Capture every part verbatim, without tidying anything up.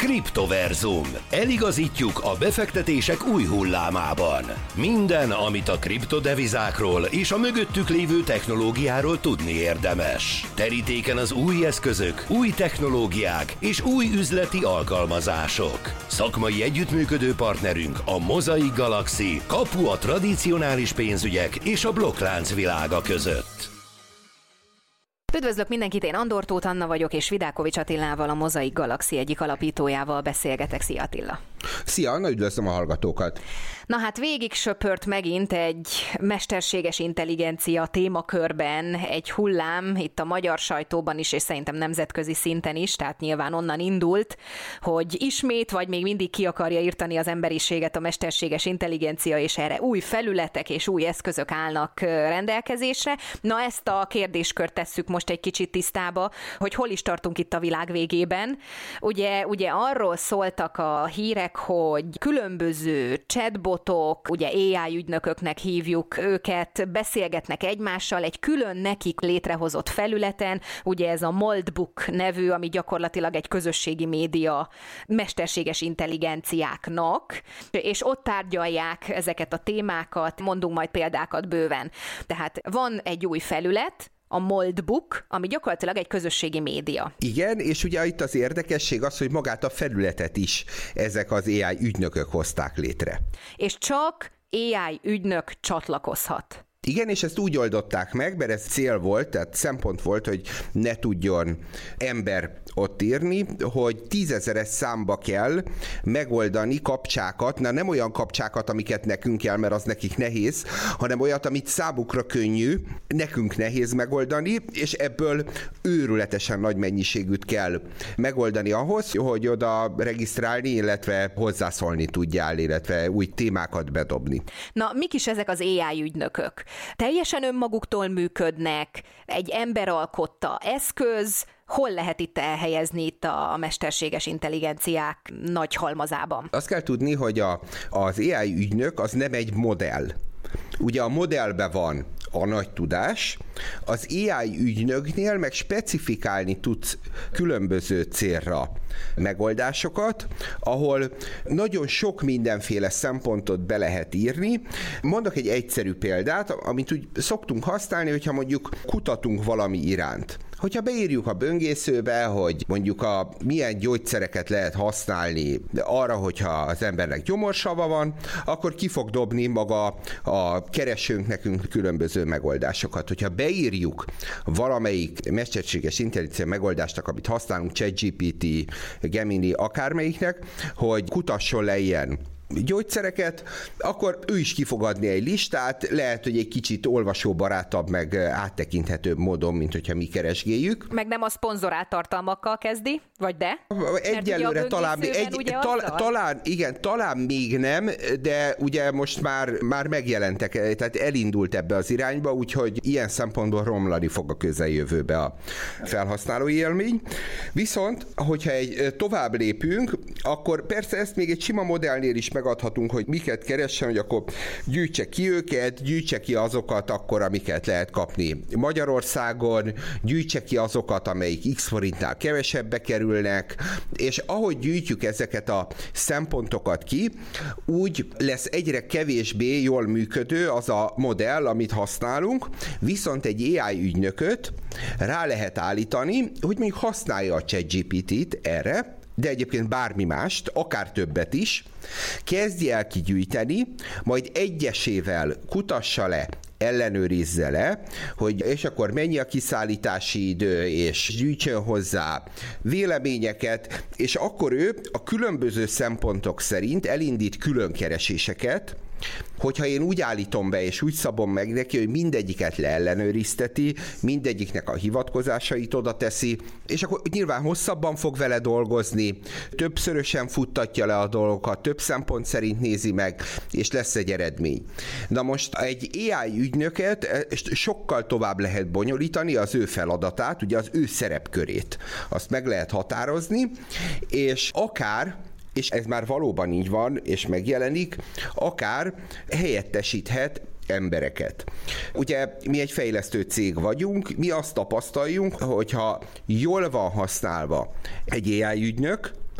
Kriptoverzum. Eligazítjuk a befektetések új hullámában. Minden, amit a kriptodevizákról és a mögöttük lévő technológiáról tudni érdemes. Terítéken az új eszközök, új technológiák és új üzleti alkalmazások. Szakmai együttműködő partnerünk a Mosaic Galaxy, kapu a tradicionális pénzügyek és a blokklánc világa között. Üdvözlök mindenkit, én Andor Tóth Anna vagyok, és Vidákovics Attilával, a Mosaic Galaxy egyik alapítójával beszélgetek. Szia Attila! Szia Anna, üdvözlöm a hallgatókat! Na hát végig söpört megint egy mesterséges intelligencia témakörben egy hullám, itt a magyar sajtóban is, és szerintem nemzetközi szinten is, tehát nyilván onnan indult, hogy ismét vagy még mindig ki akarja írtani az emberiséget a mesterséges intelligencia, és erre új felületek és új eszközök állnak rendelkezésre. Na ezt a kérdéskört tesszük most egy kicsit tisztába, hogy hol is tartunk itt a világ végében. Ugye, ugye arról szóltak a hírek, hogy különböző chatbotok, ugye á i ügynököknek hívjuk őket, beszélgetnek egymással egy külön nekik létrehozott felületen, ugye ez a Moldbook nevű, ami gyakorlatilag egy közösségi média mesterséges intelligenciáknak, és ott tárgyalják ezeket a témákat, mondunk majd példákat bőven. Tehát van egy új felület, a Moldbook, ami gyakorlatilag egy közösségi média. Igen, és ugye itt az érdekesség az, hogy magát a felületet is ezek az á i ügynökök hozták létre. És csak á i ügynök csatlakozhat. Igen, és ezt úgy oldották meg, mert ez cél volt, tehát szempont volt, hogy ne tudjon ember ott írni, hogy tízezeres számba kell megoldani kapcsákat, na nem olyan kapcsákat, amiket nekünk kell, mert az nekik nehéz, hanem olyat, amit számukra könnyű, nekünk nehéz megoldani, és ebből őrületesen nagy mennyiségűt kell megoldani ahhoz, hogy oda regisztrálni, illetve hozzászólni tudjál, illetve új témákat bedobni. Na, mik is ezek az á i ügynökök? Teljesen önmaguktól működnek, egy ember alkotta eszköz, hol lehet itt elhelyezni itt a mesterséges intelligenciák nagy halmazában? Azt kell tudni, hogy a, az á i ügynök az nem egy modell. Ugye a modellben van a nagy tudás, az á i ügynöknél meg specifikálni tudsz különböző célra megoldásokat, ahol nagyon sok mindenféle szempontot be lehet írni. Mondok egy egyszerű példát, amit úgy szoktunk használni, hogyha mondjuk kutatunk valami iránt. Hogyha beírjuk a böngészőbe, hogy mondjuk a milyen gyógyszereket lehet használni arra, hogyha az embernek gyomorsava van, akkor ki fog dobni maga a keresőnk nekünk különböző megoldásokat. Hogyha beírjuk valamelyik mesterséges intelligencia megoldásnak, amit használunk, ChatGPT, Gemini, akármelyiknek, hogy kutasson le ilyen gyógyszereket, akkor ő is ki fog adni egy listát, lehet, hogy egy kicsit olvasóbarátabb, meg áttekinthetőbb módon, mint hogyha mi keresgéljük. Meg nem a szponzorált tartalmakkal kezdi, vagy de? Egyelőre talán, egy, tal, talán, igen, talán még nem, de ugye most már, már megjelentek, tehát elindult ebbe az irányba, úgyhogy ilyen szempontból romlani fog a közeljövőbe a felhasználói élmény. Viszont, hogyha egy tovább lépünk, akkor persze ezt még egy sima modellnél is megadhatunk, hogy miket keressen, hogy akkor gyűjtse ki őket, gyűjtse ki azokat akkor, amiket lehet kapni Magyarországon, gyűjtse ki azokat, amelyik X forintnál kevesebbe kerülnek, és ahogy gyűjtjük ezeket a szempontokat ki, úgy lesz egyre kevésbé jól működő az a modell, amit használunk, viszont egy á i ügynököt rá lehet állítani, hogy mondjuk használja a ChatGPT-t erre, de egyébként bármi mást, akár többet is, kezdje el kigyűjteni, majd egyesével kutassa le, ellenőrizze le, hogy és akkor mennyi a kiszállítási idő, és gyűjtsön hozzá véleményeket, és akkor ő a különböző szempontok szerint elindít külön kereséseket, hogyha én úgy állítom be, és úgy szabom meg neki, hogy mindegyiket leellenőrizteti, mindegyiknek a hivatkozásait oda teszi, és akkor nyilván hosszabban fog vele dolgozni, többszörösen futtatja le a dolgokat, több szempont szerint nézi meg, és lesz egy eredmény. Na most egy á i ügynöket sokkal tovább lehet bonyolítani, az ő feladatát, ugye az ő szerepkörét. Azt meg lehet határozni, és akár és ez már valóban így van, és megjelenik, akár helyettesíthet embereket. Ugye mi egy fejlesztő cég vagyunk, mi azt tapasztaljunk, hogyha jól van használva egy á i ügynök,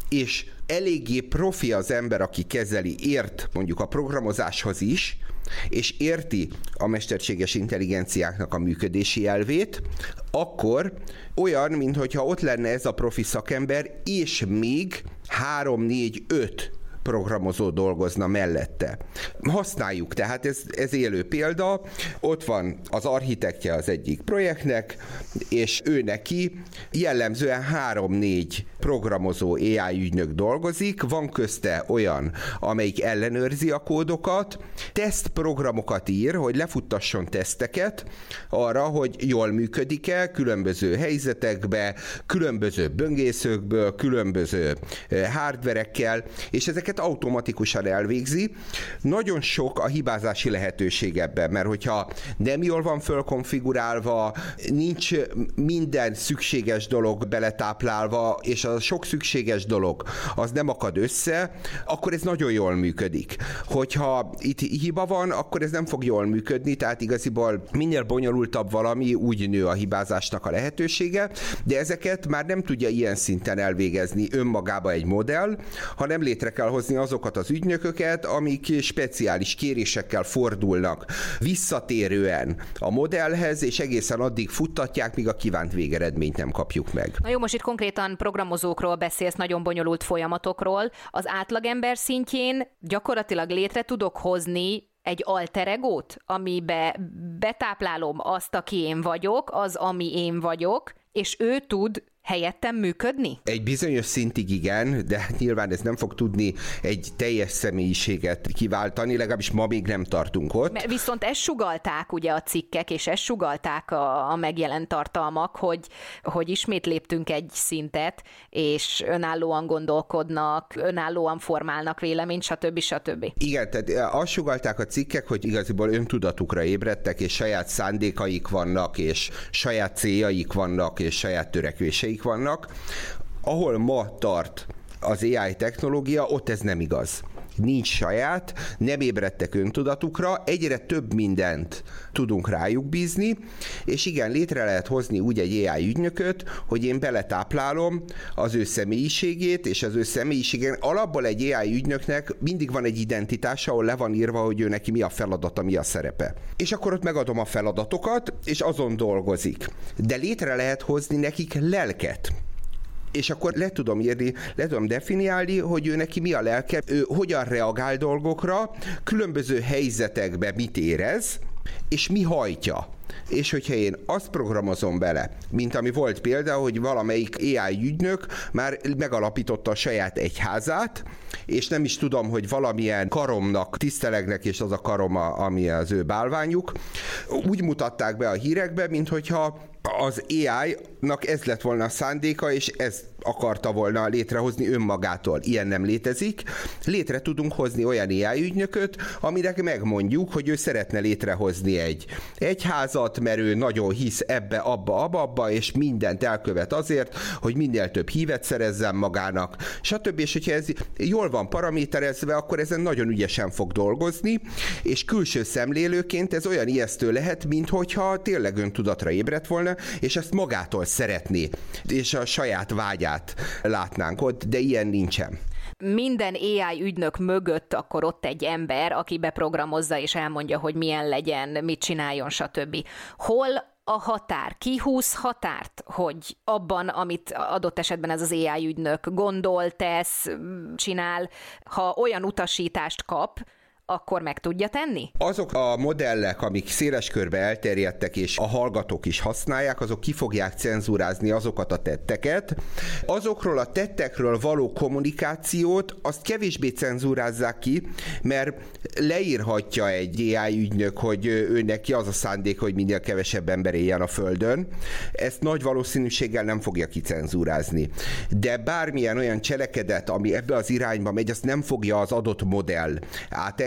és eléggé profi az ember, aki kezeli, ért mondjuk a programozáshoz is, és érti a mesterséges intelligenciáknak a működési elvét, akkor olyan, mintha ott lenne ez a profi szakember, és még három, négy, öt programozó dolgozna mellette. Használjuk, tehát ez, ez élő példa. Ott van az architektje az egyik projektnek, és ő neki jellemzően három-négy programozó á i ügynök dolgozik, van közte olyan, amelyik ellenőrzi a kódokat, tesztprogramokat ír, hogy lefuttasson teszteket arra, hogy jól működik-e különböző helyzetekbe, különböző böngészőkből, különböző hardverekkel, és ezeket automatikusan elvégzi. Nagyon sok a hibázási lehetőség ebben, mert hogyha nem jól van fölkonfigurálva, nincs minden szükséges dolog beletáplálva, és a sok szükséges dolog az nem akad össze, akkor ez nagyon jól működik. Hogyha itt hiba van, akkor ez nem fog jól működni, tehát igaziból minél bonyolultabb valami, úgy nő a hibázásnak a lehetősége, de ezeket már nem tudja ilyen szinten elvégezni önmagába egy modell, hanem létre kell hozni azokat az ügynököket, amik speciális kérésekkel fordulnak visszatérően a modellhez, és egészen addig futtatják, míg a kívánt végeredményt nem kapjuk meg. Na jó, most itt konkrétan programozókról beszélsz, nagyon bonyolult folyamatokról. Az átlagember szintjén gyakorlatilag létre tudok hozni egy alter egót, amibe betáplálom azt, aki én vagyok, az, ami én vagyok, és ő tud helyettem működni? Egy bizonyos szintig igen, de nyilván ez nem fog tudni egy teljes személyiséget kiváltani, legalábbis ma még nem tartunk ott. Mert viszont ezt sugallták ugye a cikkek, és ezt sugallták a, a megjelent tartalmak, hogy, hogy ismét léptünk egy szintet, és önállóan gondolkodnak, önállóan formálnak véleményt, stb. stb. Igen, tehát azt sugallták a cikkek, hogy igaziból öntudatukra ébredtek, és saját szándékaik vannak, és saját céljaik vannak, és saját törekvéseik vannak. Ahol ma tart az á i technológia, ott ez nem igaz. Nincs saját, nem ébredtek öntudatukra, egyre több mindent tudunk rájuk bízni, és igen, létre lehet hozni úgy egy á i ügynököt, hogy én beletáplálom az ő személyiségét, és az ő személyiségen alapból egy á i ügynöknek mindig van egy identitása, ahol le van írva, hogy ő neki mi a feladata, mi a szerepe. És akkor ott megadom a feladatokat, és azon dolgozik. De létre lehet hozni nekik lelket. És akkor le tudom írni, le tudom definiálni, hogy ő neki mi a lelke, ő hogyan reagál dolgokra, különböző helyzetekben mit érez, és mi hajtja. És hogyha én azt programozom bele, mint ami volt példa, hogy valamelyik á i ügynök már megalapította a saját egyházát, és nem is tudom, hogy valamilyen karomnak tisztelegnek, és az a karom, ami az ő bálványuk, úgy mutatták be a hírekbe, mint hogyha az á i-nak ez lett volna a szándéka, és ezt akarta volna létrehozni önmagától. Ilyen nem létezik. Létre tudunk hozni olyan á i ügynököt, aminek megmondjuk, hogy ő szeretne létrehozni egy egyházat, mert ő nagyon hisz ebbe, abba, abba, abba, és mindent elkövet azért, hogy minél több hívet szerezzen magának, stb. És hogyha ez jól van paraméterezve, akkor ezen nagyon ügyesen fog dolgozni, és külső szemlélőként ez olyan ijesztő lehet, minthogyha tényleg öntudatra ébredt volna, és ezt magától szeretné, és a saját vágyát látnánk ott, de ilyen nincsen. Minden á i ügynök mögött akkor ott egy ember, aki beprogramozza és elmondja, hogy milyen legyen, mit csináljon, stb. Hol a határ? Ki húz határt, hogy abban, amit adott esetben ez az á i ügynök gondol, tesz, csinál, ha olyan utasítást kap, akkor meg tudja tenni? Azok a modellek, amik széles körbe elterjedtek, és a hallgatók is használják, azok ki fogják cenzúrázni azokat a tetteket. Azokról a tettekről való kommunikációt, azt kevésbé cenzúrázzák ki, mert leírhatja egy á i ügynök, hogy ő neki az a szándék, hogy minél kevesebb ember éljen a Földön. Ezt nagy valószínűséggel nem fogja kicenzúrázni. De bármilyen olyan cselekedet, ami ebbe az irányba megy, azt nem fogja az adott modell átengedni,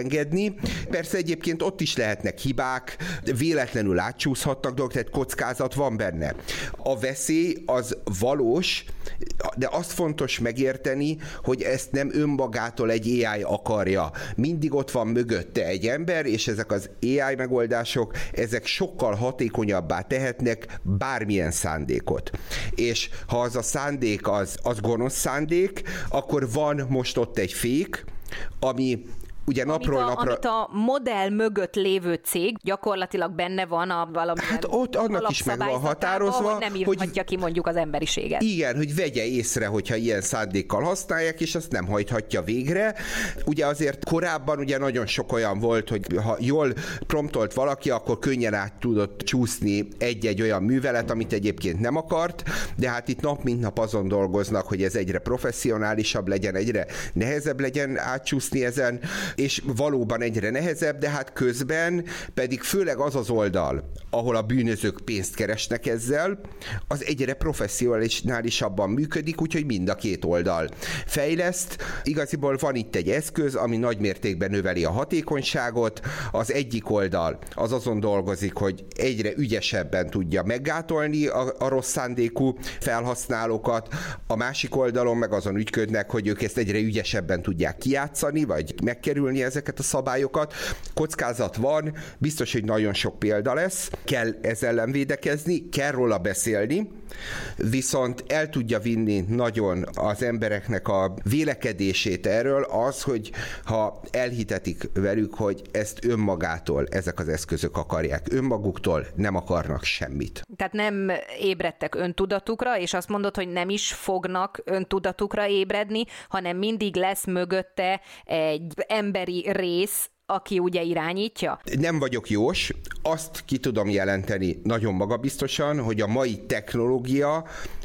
engedni. Persze egyébként ott is lehetnek hibák, véletlenül átcsúszhatnak dolgok, tehát kockázat van benne. A veszély az valós, de azt fontos megérteni, hogy ezt nem önmagától egy á i akarja. Mindig ott van mögötte egy ember, és ezek az á i megoldások, ezek sokkal hatékonyabbá tehetnek bármilyen szándékot. És ha az a szándék az, az gonosz szándék, akkor van most ott egy fék, ami ugye napról amit a, napra... Amit a modell mögött lévő cég gyakorlatilag benne van a valamilyen hát ott annak is meg van határozva, hogy nem írhatja hogy... ki mondjuk az emberiséget. Igen, hogy vegye észre, hogyha ilyen szándékkal használják, és azt nem hajthatja végre. Ugye azért korábban ugye nagyon sok olyan volt, hogy ha jól promptolt valaki, akkor könnyen át tudott csúszni egy-egy olyan művelet, amit egyébként nem akart, de hát itt nap mint nap azon dolgoznak, hogy ez egyre professzionálisabb legyen, egyre nehezebb legyen átcsúszni ezen, és valóban egyre nehezebb, de hát közben pedig főleg az az oldal, ahol a bűnözők pénzt keresnek ezzel, az egyre professzionálisabban működik, úgyhogy mind a két oldal fejleszt. Igaziból van itt egy eszköz, ami nagy mértékben növeli a hatékonyságot. Az egyik oldal az azon dolgozik, hogy egyre ügyesebben tudja meggátolni a, a rossz szándékú felhasználókat, a másik oldalon meg azon ügyködnek, hogy ők ezt egyre ügyesebben tudják kijátszani, vagy megkerülni ezeket a szabályokat. Kockázat van, biztos, hogy nagyon sok példa lesz, kell ezzel ellen védekezni, kell róla beszélni, viszont el tudja vinni nagyon az embereknek a vélekedését erről az, hogy ha elhitetik velük, hogy ezt önmagától ezek az eszközök akarják, önmaguktól nem akarnak semmit. Tehát nem ébredtek öntudatukra, és azt mondod, hogy nem is fognak öntudatukra ébredni, hanem mindig lesz mögötte egy emberi rész, aki ugye irányítja? Nem vagyok jós, azt ki tudom jelenteni nagyon magabiztosan, hogy a mai technológia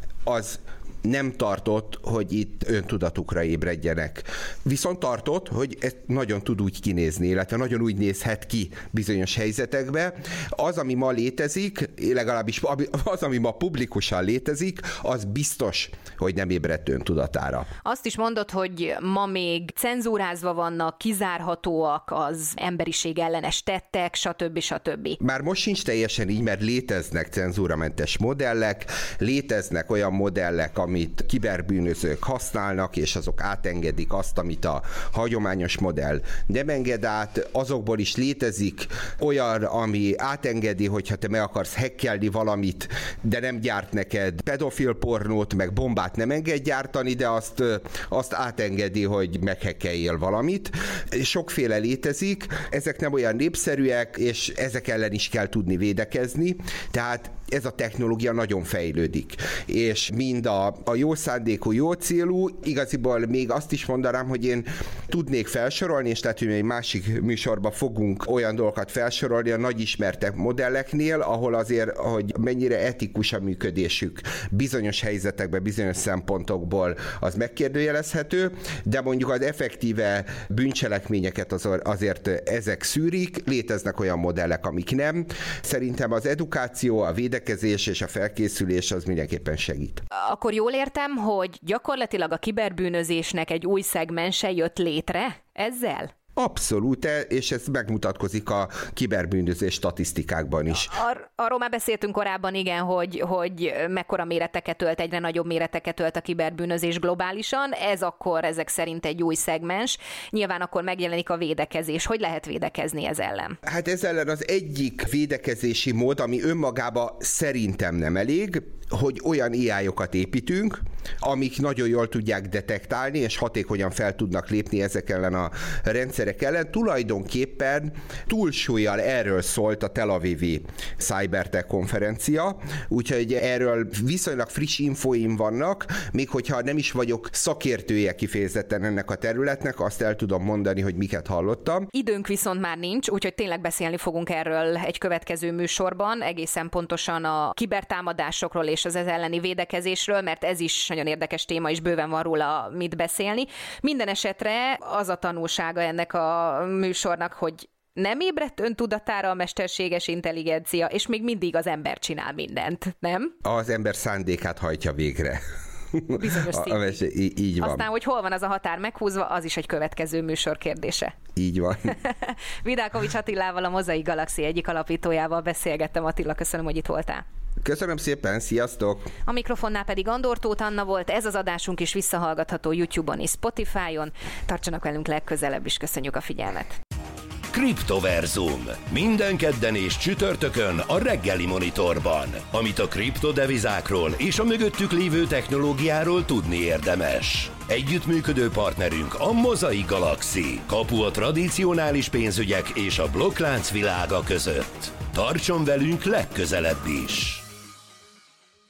az nem tartott, hogy itt öntudatukra ébredjenek. Viszont tartott, hogy ez nagyon tud úgy kinézni, illetve nagyon úgy nézhet ki bizonyos helyzetekbe. Az, ami ma létezik, legalábbis az, ami ma publikusan létezik, az biztos, hogy nem ébredt öntudatára. Azt is mondod, hogy ma még cenzúrázva vannak, kizárhatóak az emberiség ellenes tettek, stb. stb. Már most sincs teljesen így, mert léteznek cenzúramentes modellek, léteznek olyan modellek, amit kiberbűnözők használnak, és azok átengedik azt, amit a hagyományos modell nem enged át. Azokból is létezik olyan, ami átengedi, hogyha te meg akarsz hackelni valamit, de nem gyárt neked pedofil pornót, meg bombát nem enged gyártani, de azt, azt átengedi, hogy meghackeljél valamit. Sokféle létezik, ezek nem olyan népszerűek, és ezek ellen is kell tudni védekezni, tehát ez a technológia nagyon fejlődik. És mind a, a jó szándékú, jó célú, igaziból még azt is mondanám, hogy én tudnék felsorolni, és lehet, hogy egy másik műsorban fogunk olyan dolgokat felsorolni a nagy ismertek modelleknél, ahol azért, hogy mennyire etikus a működésük bizonyos helyzetekben, bizonyos szempontokból az megkérdőjelezhető, de mondjuk az effektíve bűncselekményeket azért ezek szűrik, léteznek olyan modellek, amik nem. Szerintem az edukáció, a védekezés és a felkészülés az mindenképpen segít. Akkor jól értem, hogy gyakorlatilag a kiberbűnözésnek egy új szegmense jött létre ezzel? Abszolút, és ez megmutatkozik a kiberbűnözés statisztikákban is. Ar- arról már beszéltünk korábban, igen, hogy, hogy mekkora méreteket ölt, egyre nagyobb méreteket ölt a kiberbűnözés globálisan. Ez akkor ezek szerint egy új szegmens. Nyilván akkor megjelenik a védekezés. Hogy lehet védekezni ez ellen? Hát ez ellen az egyik védekezési mód, ami önmagában szerintem nem elég, hogy olyan á i-okat építünk, amik nagyon jól tudják detektálni, és hatékonyan fel tudnak lépni ezek ellen a rendszerek ellen. Tulajdonképpen túlsúllyal erről szólt a Tel Avivi Cybertech konferencia, úgyhogy erről viszonylag friss infóim vannak, még hogyha nem is vagyok szakértője kifejezetten ennek a területnek, azt el tudom mondani, hogy miket hallottam. Időnk viszont már nincs, úgyhogy tényleg beszélni fogunk erről egy következő műsorban, egészen pontosan a kibertámadásokról és az ez elleni védekezésről, mert ez is nagyon érdekes téma, és bőven van róla mit beszélni. Minden esetre az a tanulsága ennek a műsornak, hogy nem ébredt öntudatára a mesterséges intelligencia, és még mindig az ember csinál mindent, nem? Az ember szándékát hajtja végre. Bizonyos a, a mese, í- így van. Aztán, hogy hol van az a határ meghúzva, az is egy következő műsor kérdése. Így van. Vidákovics Attilával, a Mozaik Galaxy egyik alapítójával beszélgettem. Attila, köszönöm, hogy itt voltál. Köszönöm szépen, sziasztok! A mikrofonnál pedig Andor Tóth Anna volt, ez az adásunk is visszahallgatható YouTube-on és Spotify-on. Tartsanak velünk legközelebb is, köszönjük a figyelmet! Kriptoverzum. Minden kedden és csütörtökön a reggeli monitorban. Amit a kriptodevizákról és a mögöttük lévő technológiáról tudni érdemes. Együttműködő partnerünk a Mozaik Galaxy. Kapu a tradicionális pénzügyek és a blokklánc világa között. Tartson velünk legközelebb is!